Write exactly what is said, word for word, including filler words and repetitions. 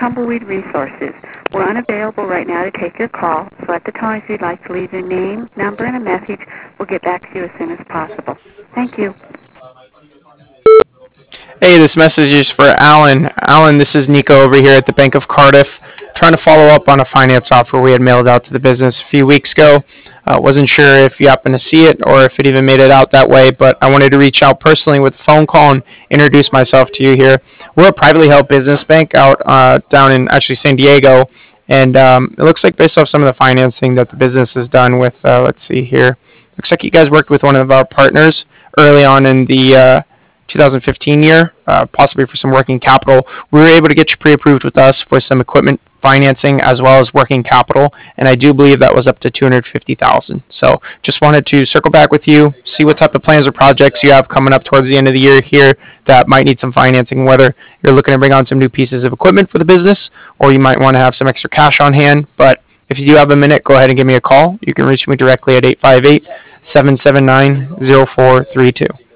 Tumbleweed Resources. We're unavailable right now to take your call, so at the tone if you'd like to leave your name, number, and a message, we'll get back to you as soon as possible. Thank you. Hey, this message is for Alan. Alan, this is Nico over here at the Bank of Cardiff, trying to follow up on a finance offer we had mailed out to the business a few weeks ago. Uh, wasn't sure if you happened to see it or if it even made it out that way, but I wanted to reach out personally with a phone call and introduce myself to you here. We're a privately held business bank out uh, down in actually San Diego, and um, it looks like based off some of the financing that the business has done with, uh, let's see here, looks like you guys worked with one of our partners early on in the uh, two thousand fifteen year, uh, possibly for some working capital. We were able to get you pre-approved with us for some equipment financing as well as working capital, and I do believe that was up to two hundred fifty thousand dollars. So just wanted to circle back with you, see what type of plans or projects you have coming up towards the end of the year here that might need some financing, whether you're looking to bring on some new pieces of equipment for the business or you might want to have some extra cash on hand. But if you do have a minute, go ahead and give me a call. You can reach me directly at eight five eight, seven seven nine, zero four three two.